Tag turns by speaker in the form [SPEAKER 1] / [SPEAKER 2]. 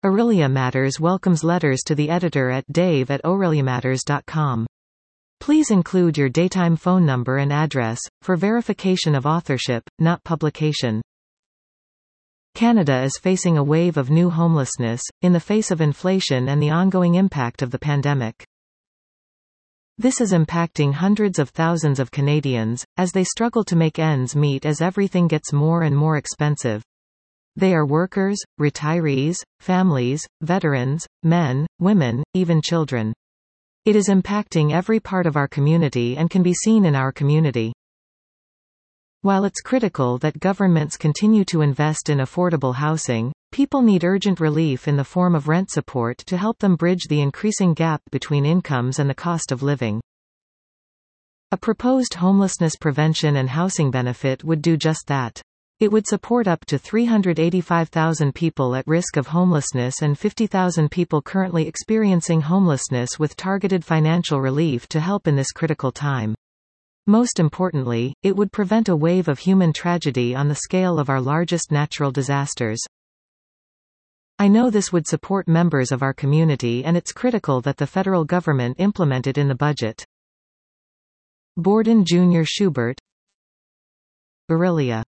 [SPEAKER 1] Aurelia Matters welcomes letters to the editor at dave@aureliamatters.com. Please include your daytime phone number and address, for verification of authorship, not publication. Canada is facing a wave of new homelessness, in the face of inflation and the ongoing impact of the pandemic. This is impacting hundreds of thousands of Canadians, as they struggle to make ends meet as everything gets more and more expensive. They are workers, retirees, families, veterans, men, women, even children. It is impacting every part of our community and can be seen in our community. While it's critical that governments continue to invest in affordable housing, people need urgent relief in the form of rent support to help them bridge the increasing gap between incomes and the cost of living. A proposed homelessness prevention and housing benefit would do just that. It would support up to 385,000 people at risk of homelessness and 50,000 people currently experiencing homelessness with targeted financial relief to help in this critical time. Most importantly, it would prevent a wave of human tragedy on the scale of our largest natural disasters. I know this would support members of our community, and it's critical that the federal government implement it in the budget. Borden Jr. Schubert, Aurelia.